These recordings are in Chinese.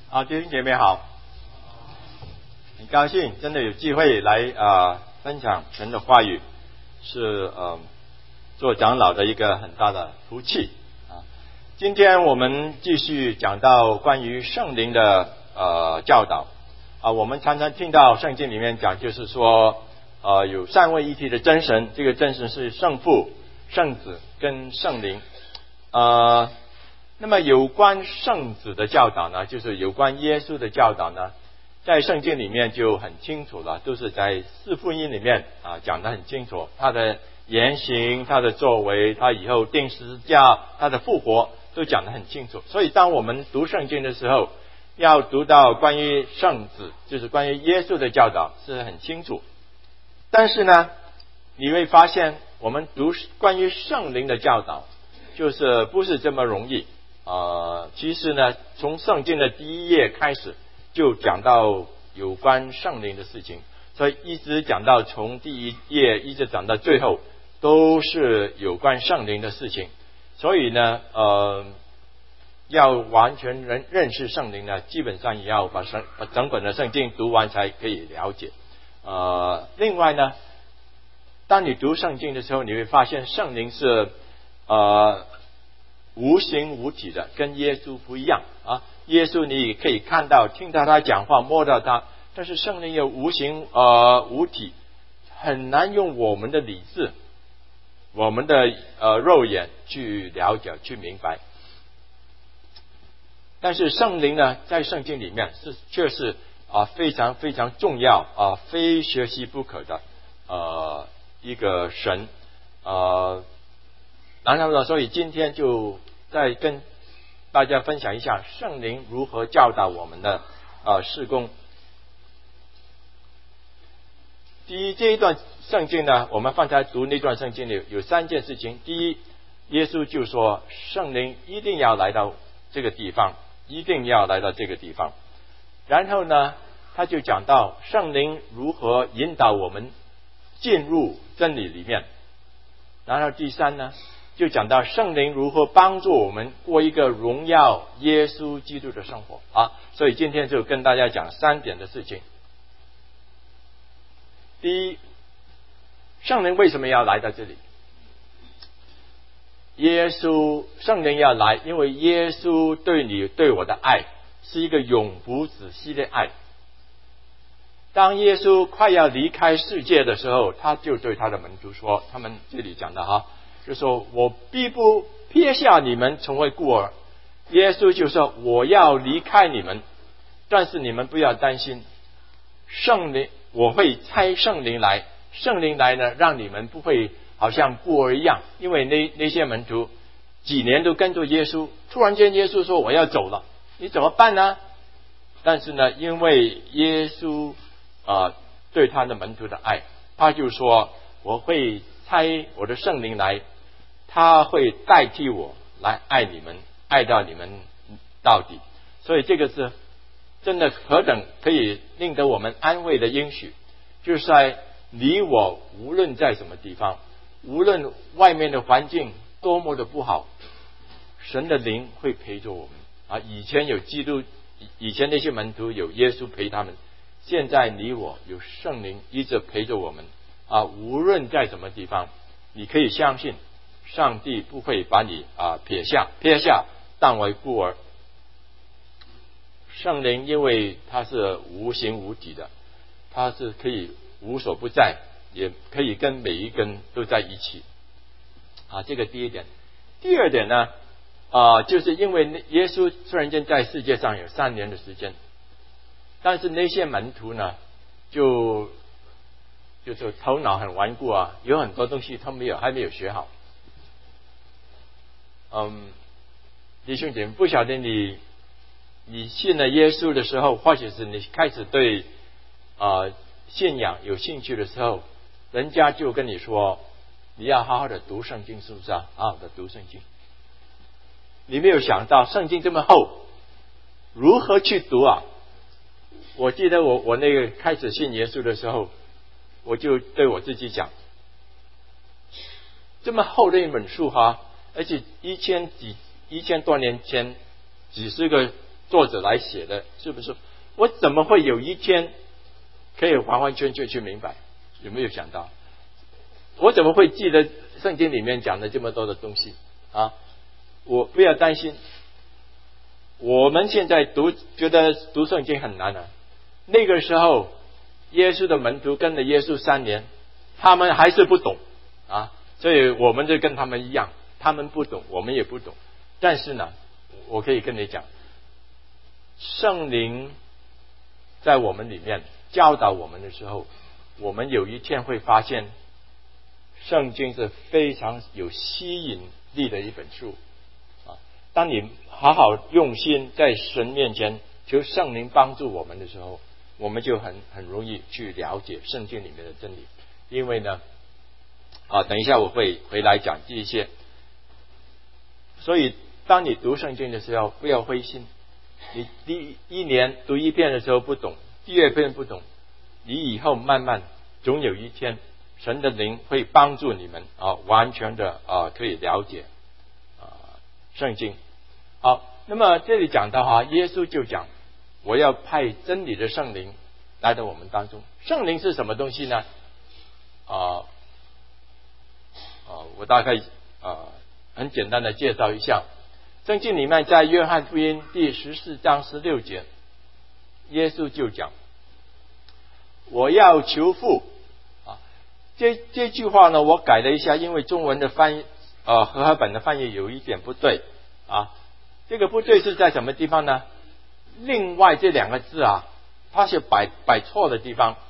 好，弟兄姐妹好，很高兴真的有机会来分享神的话语，是做长老的一个很大的福气啊。今天我们继续讲到关于圣灵的教导啊。我们常常听到圣经里面讲，就是说有三位一体的真神，这个真神是圣父、圣子跟圣灵那么有关圣子的教导呢，就是有关耶稣的教导呢，在圣经里面就很清楚了，都是在四福音里面讲得很清楚，他的言行、他的作为、他以后钉十字架、他的复活都讲得很清楚。所以当我们读圣经的时候，要读到关于圣子，就是关于耶稣的教导是很清楚。但是呢，你会发现我们读关于圣灵的教导就是不是这么容易其实呢，从圣经的第一页开始就讲到有关圣灵的事情，所以一直讲到从第一页一直讲到最后都是有关圣灵的事情。所以呢要完全认识圣灵呢，基本上也要把整本的圣经读完才可以了解另外呢，当你读圣经的时候，你会发现圣灵是无形无体的，跟耶稣不一样耶稣你可以看到、听到他讲话、摸到他，但是圣灵有无形无体，很难用我们的理智、我们的肉眼去了解、去明白。但是圣灵呢，在圣经里面却是非常非常重要非学习不可的一个神然后呢，所以今天就再跟大家分享一下圣灵如何教导我们的事工。第一，这一段圣经呢，我们刚才读那段圣经里有三件事情。第一，耶稣就说圣灵一定要来到这个地方，一定要来到这个地方。然后呢，他就讲到圣灵如何引导我们进入真理里面。然后第三呢，就讲到圣灵如何帮助我们过一个荣耀耶稣基督的生活所以今天就跟大家讲三点的事情。第一，圣灵为什么要来到这里？圣灵要来，因为耶稣对你对我的爱是一个永不止息的爱。当耶稣快要离开世界的时候，他就对他的门徒说，他们这里讲的就说我必不撇下你们成为孤儿。耶稣就说我要离开你们，但是你们不要担心，圣灵我会差圣灵来，圣灵来呢，让你们不会好像孤儿一样。因为那些门徒几年都跟着耶稣，突然间耶稣说我要走了，你怎么办呢？但是呢，因为耶稣对他的门徒的爱，他就说我会差我的圣灵来，他会代替我来爱你们，爱到你们到底。所以这个是真的何等可以令得我们安慰的应许，就是在你我无论在什么地方，无论外面的环境多么的不好，神的灵会陪着我们以前有基督，以前那些门徒有耶稣陪他们，现在你我有圣灵一直陪着我们无论在什么地方，你可以相信上帝不会把你撇下当为孤儿。圣灵因为他是无形无体的，他是可以无所不在，也可以跟每一个人都在一起这个第一点。第二点呢就是因为耶稣突然间在世界上有3年的时间，但是那些门徒呢就是头脑很顽固有很多东西他还没有学好弟兄姐妹，不晓得你信了耶稣的时候，或者是你开始对信仰有兴趣的时候，人家就跟你说你要好好的读圣经，是不是好好的读圣经。你没有想到圣经这么厚，如何去读我记得我那个开始信耶稣的时候，我就对我自己讲，这么厚的一本书而且1000多年前几十个作者来写的，是不是？我怎么会有一天可以完完全全去明白？有没有想到？我怎么会记得圣经里面讲的这么多的东西啊？我不要担心，我们现在觉得读圣经很难啊。那个时候耶稣的门徒跟了耶稣3年，他们还是不懂啊，所以我们就跟他们一样，他们不懂，我们也不懂。但是呢，我可以跟你讲，圣灵在我们里面教导我们的时候，我们有一天会发现圣经是非常有吸引力的一本书啊。当你好好用心在神面前求圣灵帮助我们的时候，我们就很容易去了解圣经里面的真理。因为呢等一下我会回来讲这些。所以当你读圣经的时候，不要灰心。你第一年读一遍的时候不懂，第二遍不懂，你以后慢慢总有一天神的灵会帮助你们完全的可以了解圣经。好，那么这里讲到耶稣就讲，我要派真理的圣灵来到我们当中。圣灵是什么东西呢？我大概很简单的介绍一下。圣经里面在约翰福音第14章16节，耶稣就讲，我要求父这句话呢我改了一下，因为中文的翻译和合本的翻译有一点不对这个不对是在什么地方呢？另外这2个字它是摆错的地方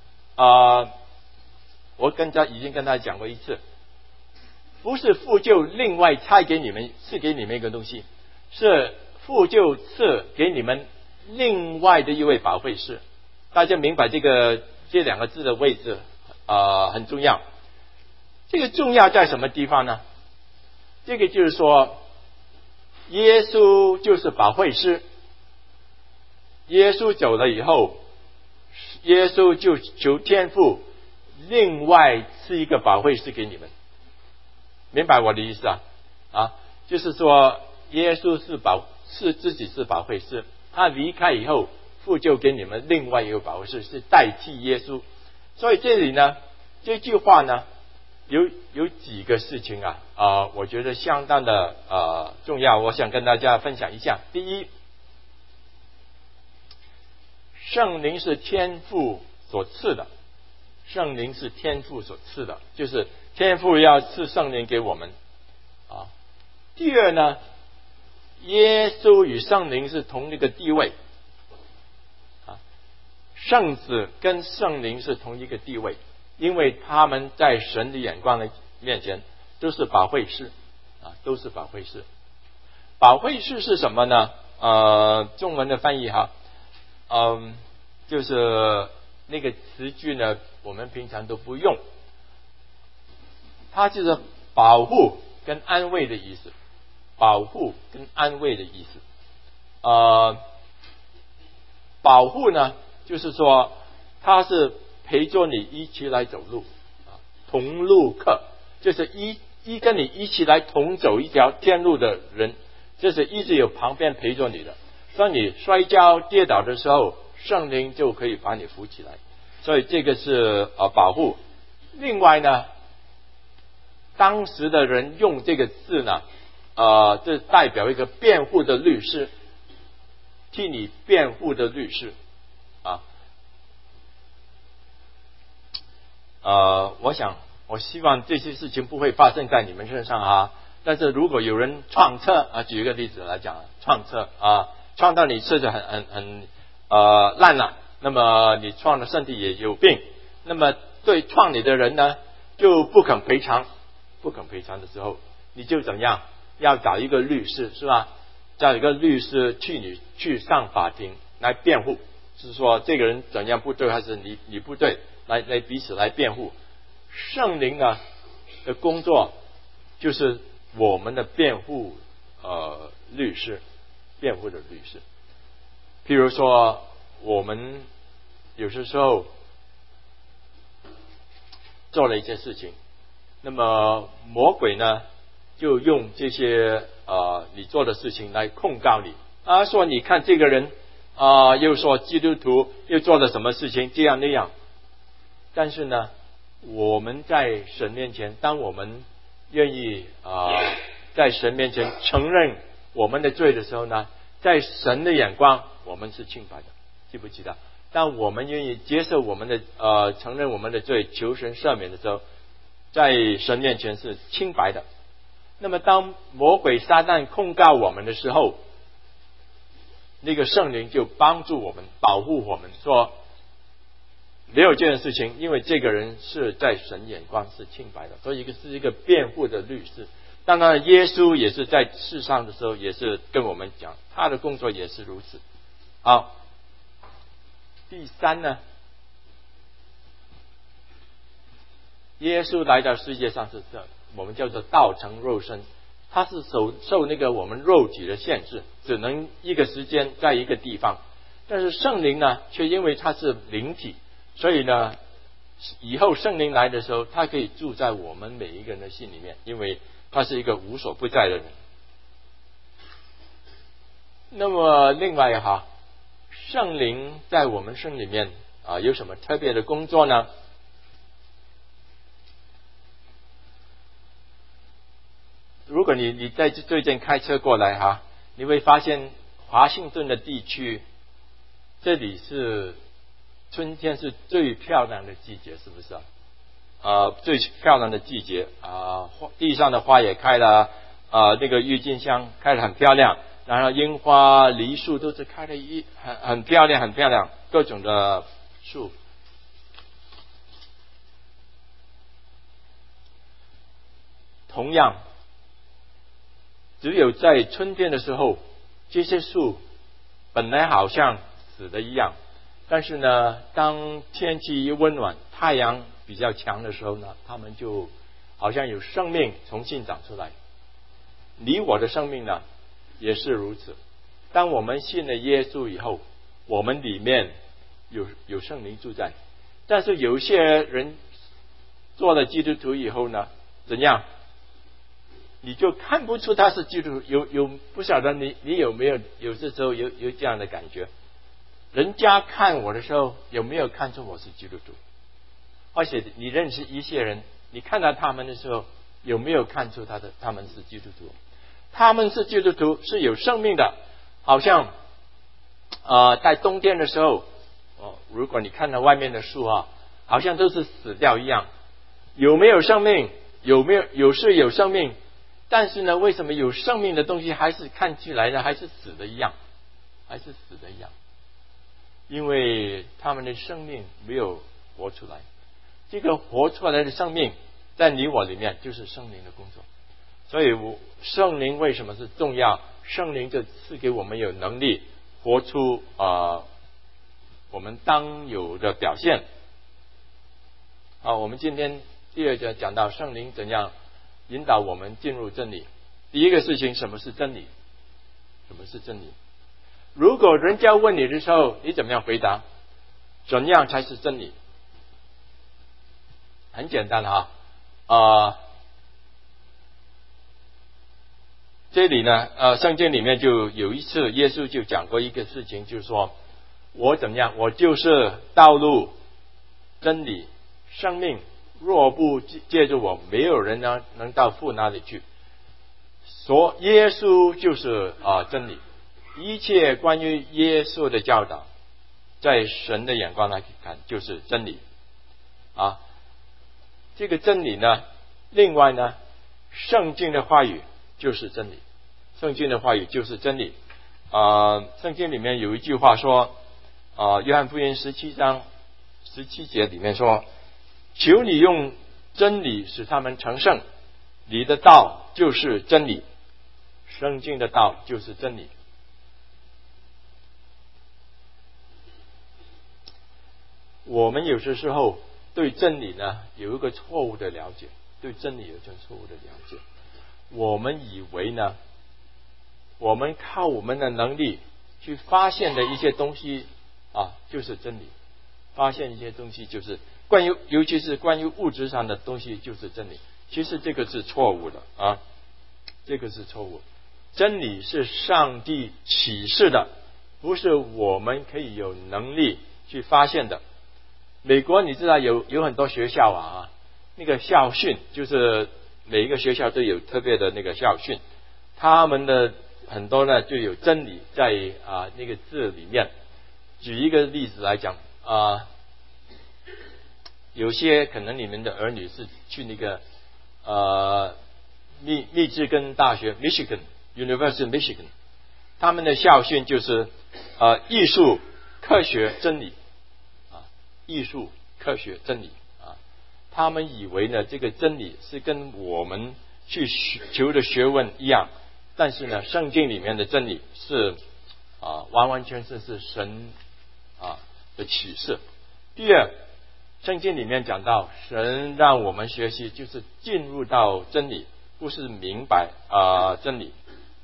我已经跟他讲过一次，不是父就另外差给你们赐给你们一个东西，是父就赐给你们另外的一位保惠师。大家明白这2个字的位置很重要。这个重要在什么地方呢？这个就是说耶稣就是保惠师，耶稣走了以后，耶稣就求天父另外赐一个保惠师给你们。明白我的意思就是说耶稣是自己是保惠师，他离开以后，父就给你们另外一个保惠师，是代替耶稣。所以这里呢，这句话呢有几个事情我觉得相当的重要，我想跟大家分享一下。第一，圣灵是天父所赐的，圣灵是天父所赐的，就是天父要赐圣灵给我们第二呢，耶稣与圣灵是同一个地位圣子跟圣灵是同一个地位，因为他们在神的眼光的面前都是保惠师都是保惠师。保惠师是什么呢？中文的翻译就是那个词句呢我们平常都不用，它就是保护跟安慰的意思，保护跟安慰的意思。保护呢就是说他是陪着你一起来走路同路客，就是跟你一起来同走一条天路的人，就是一直有旁边陪着你的。当你摔跤跌倒的时候，圣灵就可以把你扶起来，所以这个是保护。另外呢，当时的人用这个字呢这代表一个辩护的律师，替你辩护的律师我希望这些事情不会发生在你们身上但是如果有人撞车举一个例子来讲，撞车撞到你车子很烂了，那么你撞的身体也有病，那么对撞你的人呢就不肯赔偿的时候，你就怎样？要找一个律师，是吧？找一个律师去上法庭来辩护，是说这个人怎样不对，还是你不对，来彼此来辩护。圣灵呢的工作就是我们的辩护律师，辩护的律师。譬如说我们有些时候做了一些事情，那么魔鬼呢就用这些你做的事情来控告你说你看这个人又说基督徒又做了什么事情这样那样。但是呢，我们在神面前，当我们愿意在神面前承认我们的罪的时候呢，在神的眼光我们是清白的，记不记得？当我们愿意接受我们的承认我们的罪，求神赦免的时候，在神面前是清白的。那么当魔鬼撒旦控告我们的时候，那个圣灵就帮助我们，保护我们，说没有这件事情，因为这个人是在神眼光是清白的，所以是一个辩护的律师。当然耶稣也是在世上的时候也是跟我们讲，他的工作也是如此。好，第三呢，耶稣来到世界上是我们叫做道成肉身，他是受那个我们肉体的限制，只能一个时间在一个地方。但是圣灵呢，却因为他是灵体，所以呢，以后圣灵来的时候，他可以住在我们每一个人的心里面，因为他是一个无所不在的人。那么另外圣灵在我们身里面有什么特别的工作呢？如果你在最近开车过来你会发现华盛顿的地区，这里是春天是最漂亮的季节，是不是最漂亮的季节地上的花也开了那个郁金香开得很漂亮，然后樱花梨树都是开得很漂亮很漂亮，各种的树。同样只有在春天的时候，这些树本来好像死的一样，但是呢，当天气一温暖，太阳比较强的时候呢，它们就好像有生命重新长出来。你我的生命呢也是如此。当我们信了耶稣以后，我们里面有圣灵住在，但是有些人做了基督徒以后呢，怎样？你就看不出他是基督徒。有不晓得你有没有些时候有这样的感觉？人家看我的时候有没有看出我是基督徒？而且你认识一些人，你看到他们的时候有没有看出他们是基督徒？他们是基督徒是有生命的，好像在冬天的时候如果你看到外面的树好像都是死掉一样。有没有生命？有是有生命，但是呢，为什么有生命的东西还是看起来呢还是死的一样？因为他们的生命没有活出来。这个活出来的生命在你我里面就是圣灵的工作。所以圣灵为什么是重要？圣灵就赐给我们有能力活出我们当有的表现。我们今天第二讲到圣灵怎样引导我们进入真理。第一个事情，什么是真理？如果人家问你的时候，你怎么样回答？怎样才是真理？很简单这里呢圣经里面就有一次耶稣就讲过一个事情，就是说我怎么样，我就是道路真理生命，若不借着我，没有人能到父那里去。说耶稣就是真理，一切关于耶稣的教导，在神的眼光来看就是真理这个真理呢，另外呢，圣经的话语就是真理，圣经里面有一句话说约翰福音17章17节里面说，求你用真理使他们成圣，你的道就是真理。圣经的道就是真理。我们有些时候对真理呢有一个错误的了解，我们以为呢，我们靠我们的能力去发现的一些东西就是真理，发现一些东西就是尤其是关于物质上的东西就是真理。其实这个是错误的这个是错误。 真理是上帝启示的，不是我们可以有能力去发现的。美国你知道有很多学校啊，那个校训就是每一个学校都有特别的那个校训，他们的很多呢就有真理在那个字里面。举一个例子来讲有些可能你们的儿女是去那个密芝根大学 Michigan University Michigan， 他们的校训就是艺术科学真理艺术科学真理他们以为呢这个真理是跟我们去求的学问一样，但是呢圣经里面的真理是完完全全是神的启示。第二，圣经里面讲到神让我们学习就是进入到真理，不是明白真理。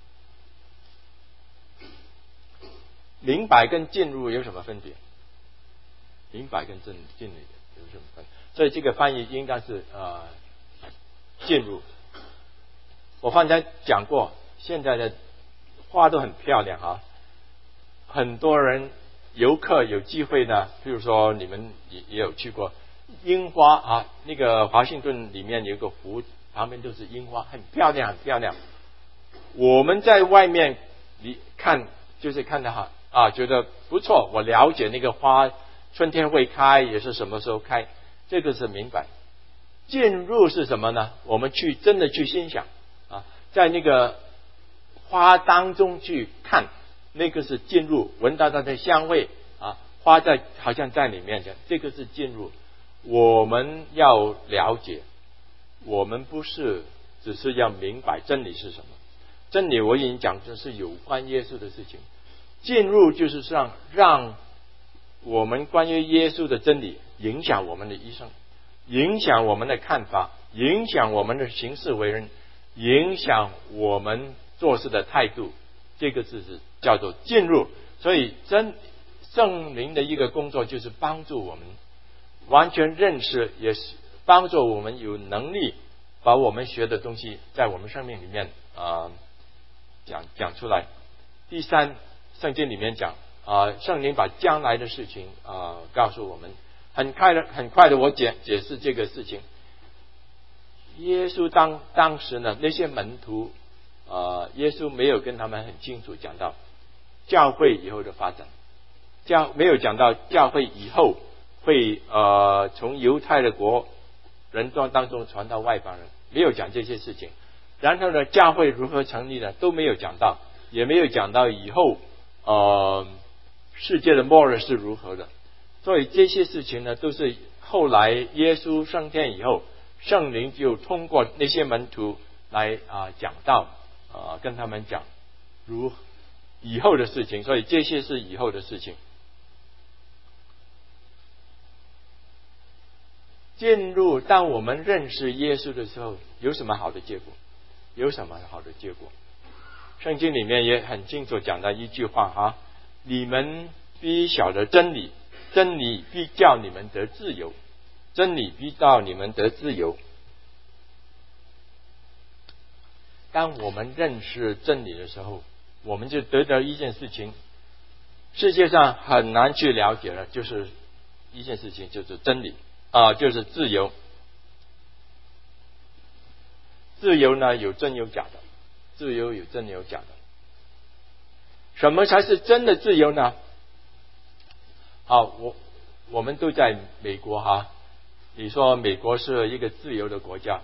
明白跟进入有什么分别？明白跟进入有什么分别？所以这个翻译应该是进入。我刚才讲过，现在的花都很漂亮很多人游客有机会呢，比如说你们也有去过樱花那个华盛顿里面有一个湖，旁边都是樱花，很漂亮很漂亮。我们在外面看就是看得觉得不错，我了解那个花春天会开，也是什么时候开，这个是明白。进入是什么呢？我们真的去欣赏在那个花当中去看，那个是进入，闻到它的香味花好像在里面的，这个是进入。我们要了解，我们不是只是要明白真理是什么。真理我已经讲，这是有关耶稣的事情。进入就是让我们关于耶稣的真理影响我们的一生，影响我们的看法，影响我们的行事为人，影响我们做事的态度，这个字是叫做进入。所以圣灵的一个工作就是帮助我们完全认识，也是帮助我们有能力把我们学的东西在我们生命里面讲出来。第三，圣经里面讲圣灵把将来的事情告诉我们。很快的我解释这个事情。耶稣当时呢，那些门徒耶稣没有跟他们很清楚讲到教会以后的发展，没有讲到教会以后会从犹太的国人当中传到外邦人，没有讲这些事情。然后呢，教会如何成立呢，都没有讲到，也没有讲到以后世界的末日是如何的。所以这些事情呢，都是后来耶稣升天以后，圣灵就通过那些门徒来讲道跟他们讲以后的事情。所以这些是以后的事情。进入，当我们认识耶稣的时候，有什么好的结果？有什么好的结果？圣经里面也很清楚讲到一句话你们必晓得真理，真理必叫你们得自由，真理必叫你们得自由。当我们认识真理的时候，我们就得到一件事情，世界上很难去了解的，就是一件事情，就是真理就是自由。自由呢，有真有假的，自由有真有假的。什么才是真的自由呢？我们都在美国你说美国是一个自由的国家，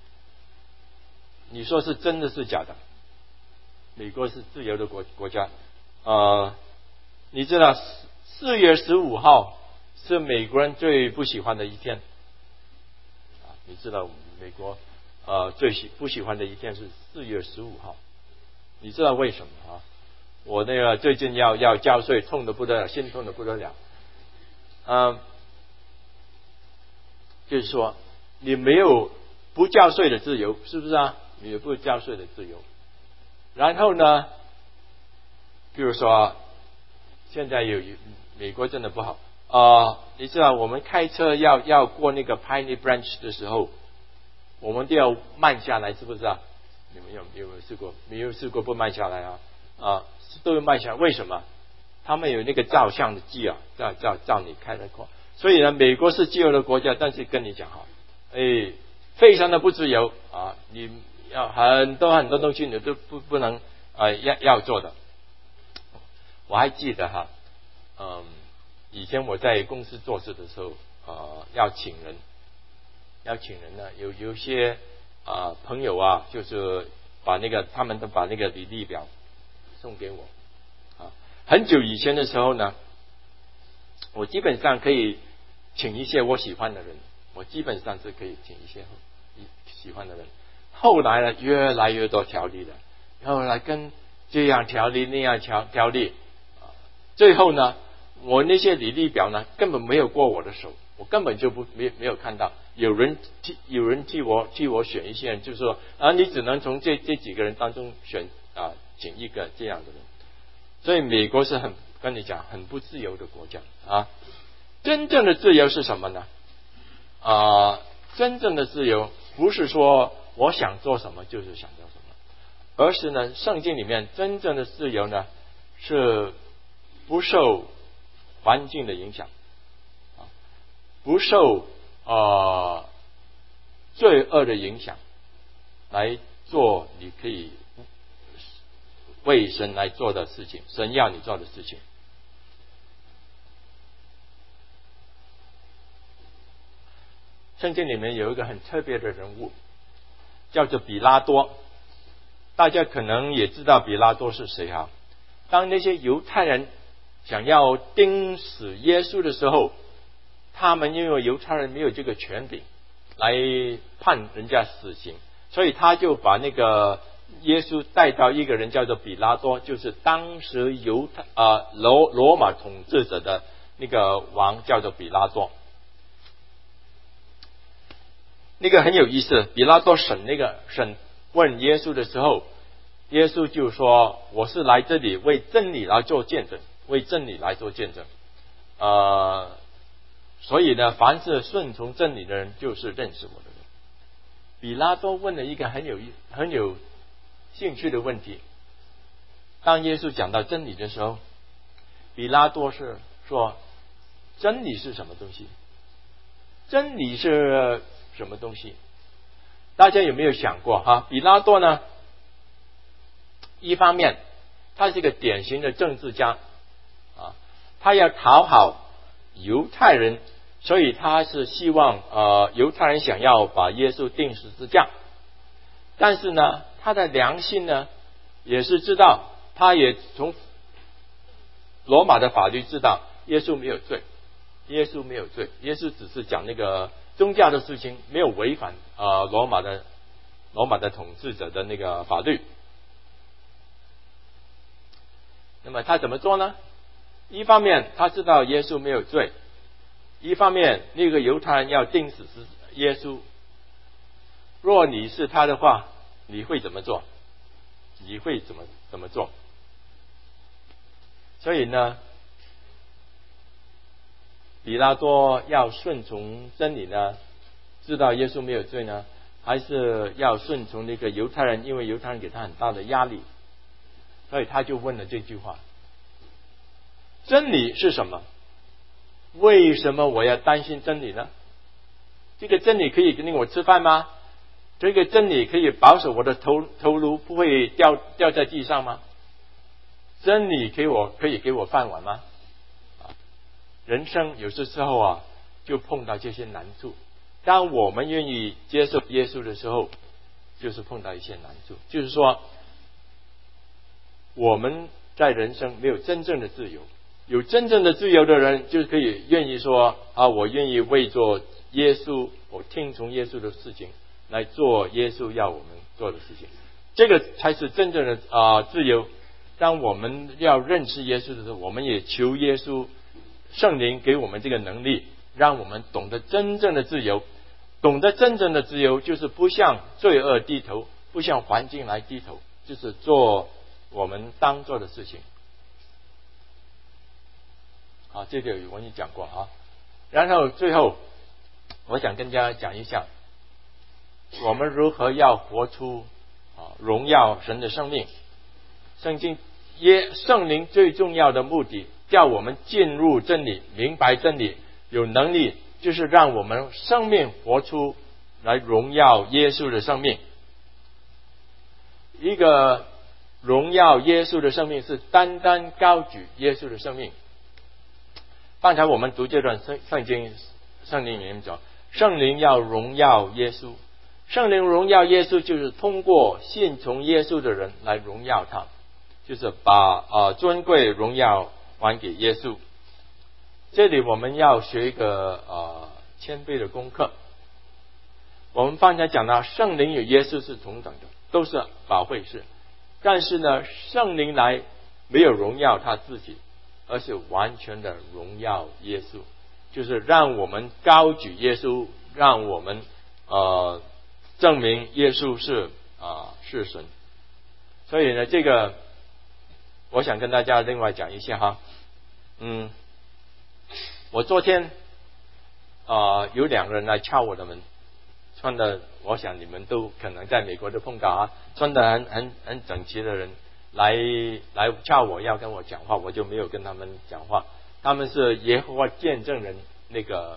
你说是真的是假的？美国是自由的国家你知道4月15号是美国人最不喜欢的一天你知道美国最不喜欢的一天是4月15号，你知道为什么我那个最近要交税，痛得不得了，心痛得不得了就是说你没有不交税的自由，是不是你有不交税的自由。然后呢，比如说现在美国真的不好你知道我们开车要过那个 Piney Branch 的时候，我们都要慢下来，是不是你们有没有试过？没有试过不卖下来都有卖下来。为什么？他们有那个照相的机啊，照你开的口。所以呢，美国是自由的国家，但是跟你讲非常的不自由啊！你要很多东西你都不能要做的。我还记得以前我在公司做事的时候要请人呢，有些朋友啊，就是他们都把那个履历表送给我很久以前的时候呢，我基本上可以请一些我喜欢的人，我基本上是可以请一些喜欢的人。后来呢，越来越多条例了，后来跟这样条例那样条例最后呢，我那些履历表呢根本没有过我的手，我根本就没有看到。有人替我选一些人，就是说你只能从这几个人当中选请一个这样的人。所以美国是跟你讲很不自由的国家真正的自由是什么呢？真正的自由不是说我想做什么就是想做什么，而是呢，圣经里面真正的自由呢是不受环境的影响不受罪恶的影响，来做你可以为神来做的事情，神要你做的事情。圣经里面有一个很特别的人物，叫做比拉多。大家可能也知道比拉多是谁当那些犹太人想要钉死耶稣的时候，他们因为犹太人没有这个权柄来判人家死刑，所以他就把那个耶稣带到一个人叫做比拉多，就是当时罗马统治者的那个王，叫做比拉多。那个很有意思，比拉多审问耶稣的时候，耶稣就说我是来这里为真理来做见证，为真理来做见证。所以呢，凡是顺从真理的人就是认识我的人。比拉多问了一个很有兴趣的问题。当耶稣讲到真理的时候，比拉多是说真理是什么东西？真理是什么东西？大家有没有想过比拉多呢，一方面他是一个典型的政治家他要讨好犹太人，所以他是希望犹太人想要把耶稣钉十字架。但是呢，他的良心呢也是知道，他也从罗马的法律知道耶稣没有罪，耶稣只是讲那个宗教的事情，没有违反罗马的统治者的那个法律。那么他怎么做呢？一方面他知道耶稣没有罪，一方面那个犹太人要钉死耶稣。若你是他的话，你会怎么做？你会怎么做？所以呢，比拉多要顺从真理呢，知道耶稣没有罪呢，还是要顺从那个犹太人？因为犹太人给他很大的压力，所以他就问了这句话：真理是什么？为什么我要担心真理呢？这个真理可以令我吃饭吗？这个真理可以保守我的头颅不会掉在地上吗？真理可以给我饭碗吗？人生有些时候就碰到这些难处。当我们愿意接受耶稣的时候，就是碰到一些难处，就是说我们在人生没有真正的自由。有真正的自由的人，就可以愿意说我愿意为做耶稣，我听从耶稣的事情，来做耶稣要我们做的事情。这个才是真正的自由。当我们要认识耶稣的时候，我们也求耶稣圣灵给我们这个能力，让我们懂得真正的自由。懂得真正的自由，就是不向罪恶低头，不向环境来低头，就是做我们当做的事情。这个我已经讲过然后最后我想跟大家讲一下，我们如何要活出荣耀神的生命。圣灵最重要的目的，叫我们进入真理，明白真理，有能力，就是让我们生命活出来荣耀耶稣的生命。一个荣耀耶稣的生命是单单高举耶稣的生命。刚才我们读这段圣经，圣经里面讲圣灵要荣耀耶稣，圣灵荣耀耶稣就是通过信从耶稣的人来荣耀他，就是把尊贵荣耀还给耶稣。这里我们要学一个谦卑的功课。我们刚才讲到圣灵与耶稣是同等的，都是保惠师，但是呢，圣灵来没有荣耀他自己，而是完全的荣耀耶稣，就是让我们高举耶稣，让我们证明耶稣是神。所以呢，这个我想跟大家另外讲一下哈。我昨天有2个人来敲我的门，穿的我想你们都可能在美国都碰到穿的很整齐的人来叫我要跟我讲话，我就没有跟他们讲话。他们是耶和华见证人那个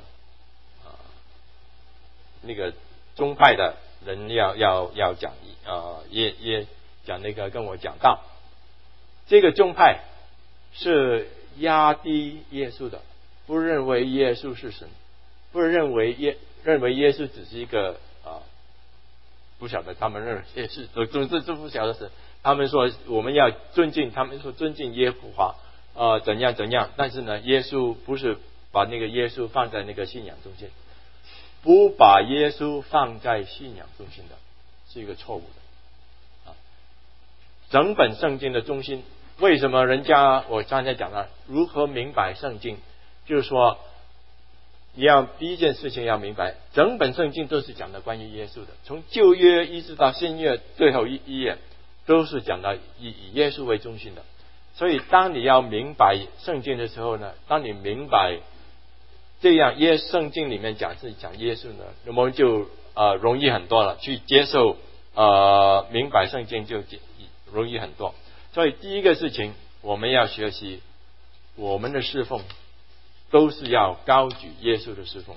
宗派的人要讲也讲那个跟我讲道。这个宗派是压低耶稣的，不认为耶稣是神，不认为耶稣只是一个不晓得他们认为耶稣总之不晓得是他们说我们要尊敬，他们说尊敬耶和华怎样，但是呢，耶稣不是把那个耶稣放在那个信仰中心，不把耶稣放在信仰中心的是一个错误的整本圣经的中心。为什么我刚才讲了如何明白圣经，就是说你要第一件事情要明白，整本圣经都是讲的关于耶稣的，从旧约一直到新约最后一页都是讲到以耶稣为中心的。所以当你要明白圣经的时候呢，当你明白这样圣经里面讲是讲耶稣呢，我们就容易很多了，去接受明白圣经就容易很多。所以第一个事情我们要学习，我们的侍奉都是要高举耶稣的侍奉，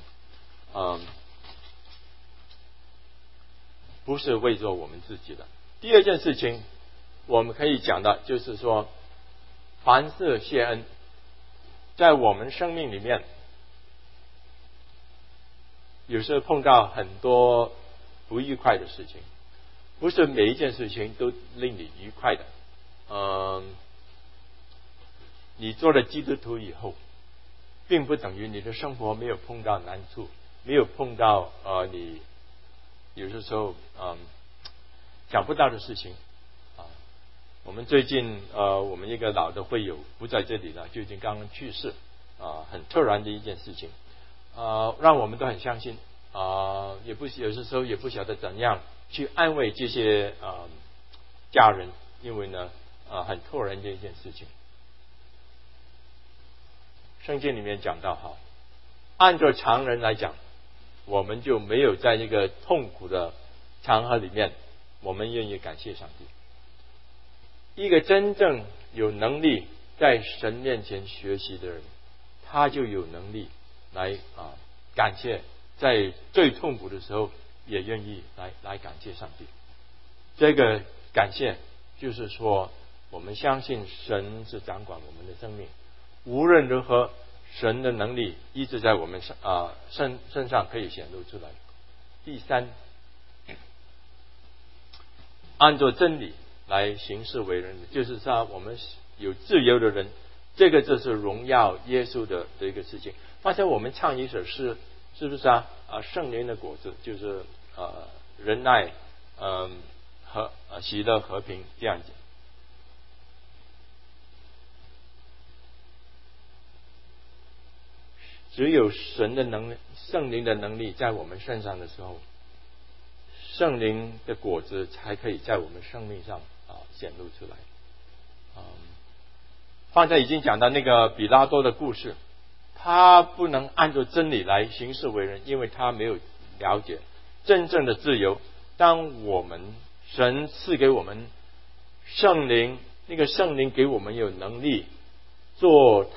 不是为着我们自己的。第二件事情我们可以讲的就是说，凡事谢恩。在我们生命里面有时候碰到很多不愉快的事情，不是每一件事情都令你愉快的。你做了基督徒以后，并不等于你的生活没有碰到难处，没有碰到你有些时候想不到的事情我们最近我们一个老的会友不在这里了，就已经刚刚去世很突然的一件事情让我们都很伤心有些时候也不晓得怎样去安慰这些家人，因为呢很突然的一件事情。圣经里面讲到按照常人来讲，我们就没有在这个痛苦的场合里面，我们愿意感谢上帝。一个真正有能力在神面前学习的人，他就有能力来感谢，在最痛苦的时候也愿意来感谢上帝。这个感谢就是说，我们相信神是掌管我们的生命，无论如何神的能力一直在我们身上可以显露出来。第三，按照真理来行事为人，就是说我们有自由的人，这个就是荣耀耶稣的一个事情。刚才我们唱一首诗，是不是圣灵的果子就是仁爱和喜乐和平这样子。只有神的能力，圣灵的能力在我们身上的时候，圣灵的果子才可以在我们生命上显露出来。刚才已经讲到那个比拉多的故事，他不能按照真理来行事为人，因为他没有了解真正的自由。当我们神赐给我们圣灵，那个圣灵给我们有能力做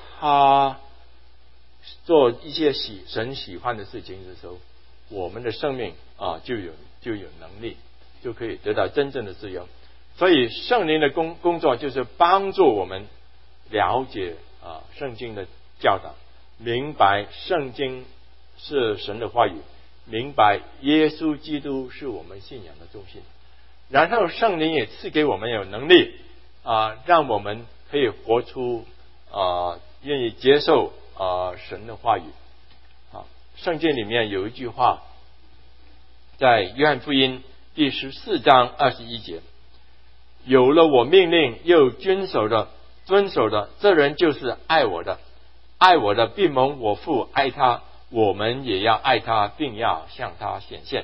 一些神喜欢的事情的时候，我们的生命就有能力，就可以得到真正的自由。所以圣灵的工作就是帮助我们了解圣经的教导，明白圣经是神的话语，明白耶稣基督是我们信仰的中心。然后圣灵也赐给我们有能力让我们可以活出愿意接受神的话语。圣经里面有一句话，在约翰福音第14章21节，有了我命令又遵守的，这人就是爱我的，爱我的必蒙我父爱他，我们也要爱他，并要向他显现。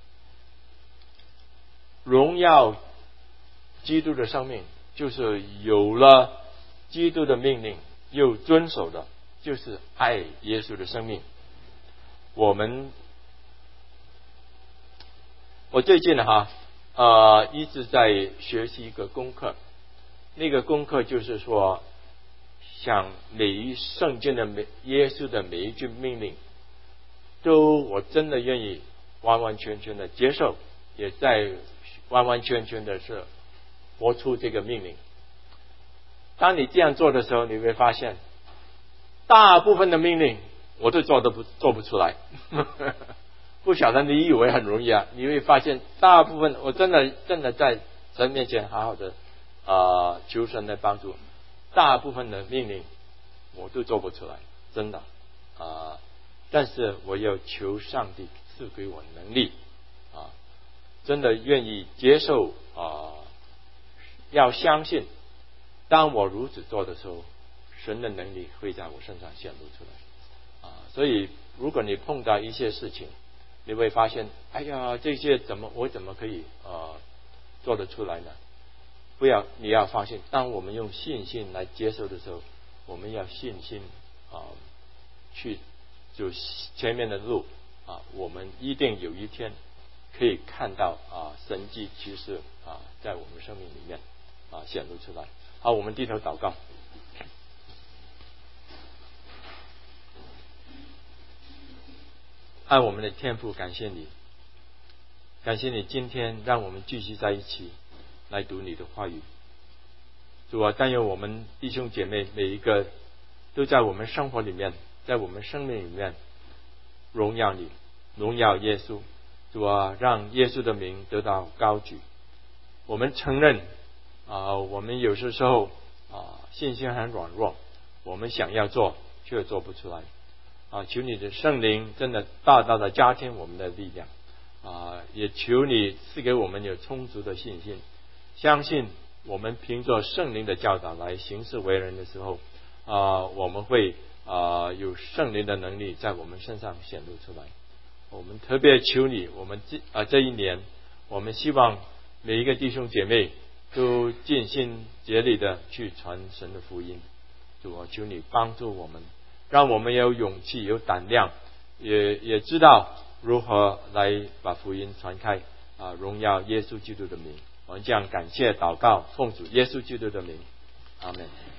荣耀基督的生命，就是有了基督的命令又遵守的，就是爱耶稣的生命。我最近一直在学习一个功课，那个功课就是说，想圣经的耶稣的每一句命令我真的愿意完完全全的接受，也在完完全全的是活出这个命令。当你这样做的时候，你会发现大部分的命令我都做不出来不晓得你以为很容易你会发现大部分我真的在神面前好好的求神的帮助，大部分的命令我都做不出来，真的但是我要求上帝赐给我能力真的愿意接受要相信，当我如此做的时候，神的能力会在我身上显露出来所以如果你碰到一些事情，你会发现这些我怎么可以做得出来呢？你要发现，当我们用信心来接受的时候，我们要信心去就前面的路我们一定有一天可以看到神迹奇事在我们生命里面显露出来。好，我们低头祷告。爱我们的天父，感谢你今天让我们聚集在一起来读你的话语。主但愿我们弟兄姐妹每一个都在我们生活里面，在我们生命里面荣耀你，荣耀耶稣。主让耶稣的名得到高举。我们承认我们有时候信心很软弱，我们想要做却做不出来求你的圣灵真的大大的加添我们的力量也求你赐给我们有充足的信心，相信我们凭着圣灵的教导来行事为人的时候我们会有圣灵的能力在我们身上显露出来。我们特别求你，我们这一年我们希望每一个弟兄姐妹都尽心竭力的去传神的福音。主求你帮助我们，让我们有勇气有胆量，也知道如何来把福音传开荣耀耶稣基督的名。我们这样感谢祷告，奉主耶稣基督的名，阿们。